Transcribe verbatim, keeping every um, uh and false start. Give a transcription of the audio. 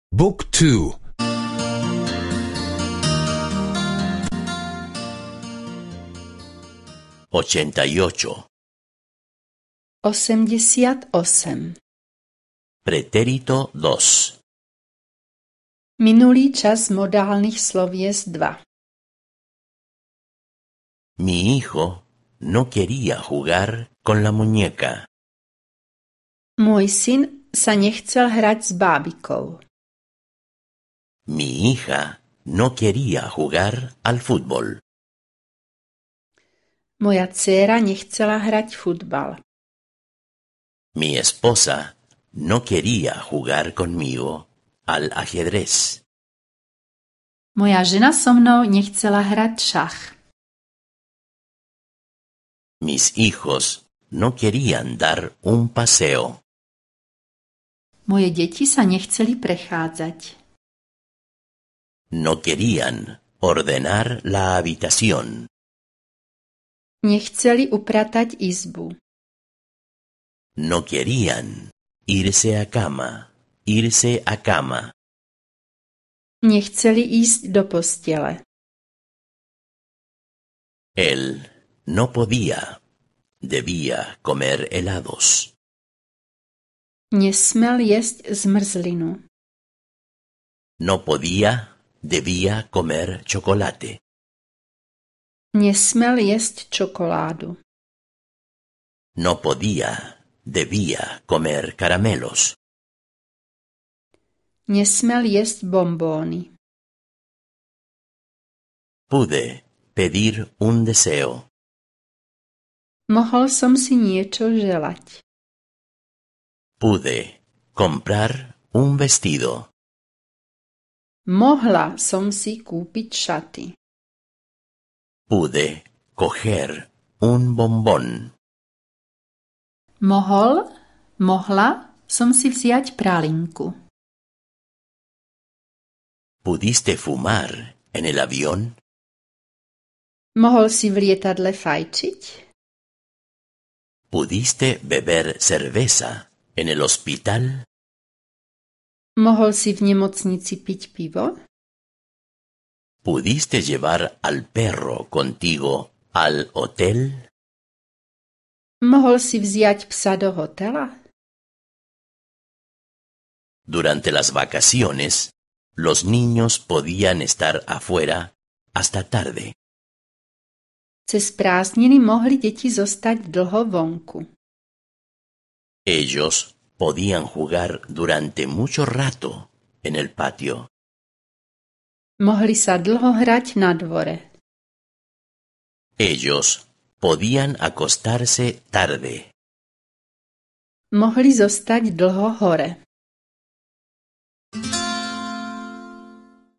Book two. ochenta y ocho. Osemdesiat osem. Pretérito dos. Minulý čas modálnych slovies dva. Mi hijo no quería jugar con la muñeca. Môj syn sa nechcel hrať s bábikou. Mi hija no quería jugar al fútbol. Moja dcéra nechcela hrať futbal. Mi esposa no quería jugar conmigo al ajedrez. Moja žena so mnou nechcela hrať šach. Mis hijos no querían dar un paseo. Moje deti sa nechceli prechádzať. No querían ordenar la habitación. Nechceli upratať izbu. No querían irse a cama, irse a cama. Nechceli ísť do postele. Él no podía, debía comer helados. Nesmel jesť zmrzlinu. No podía, debía comer chocolate. Nesmel jesť čokoládu. No podía, debía comer caramelos. Nesmel jesť bombóny. Pude pedir un deseo. Mohol som si niečo želať. Pude comprar un vestido. Mohla som si kúpiť šaty. Pude coger un bombón. Mohol, mohla som si vziať pralinku. ¿Pudiste fumar en el avión? Mohol si v lietadle fajčiť? ¿Pudiste beber cerveza en el hospital? Mohol si v nemocnici piť pivo? ¿Pudiste llevar al perro contigo al hotel? Mohol si vziať psa do hotela? Durante las vacaciones, los niños podían estar afuera hasta tarde. Cez prázdniny mohli deti zostať dlho vonku. Ellos podían jugar durante mucho rato en el patio. Mohli sa dlho hrať na dvore. Ellos podían acostarse tarde. Mohli zostať dlho hore.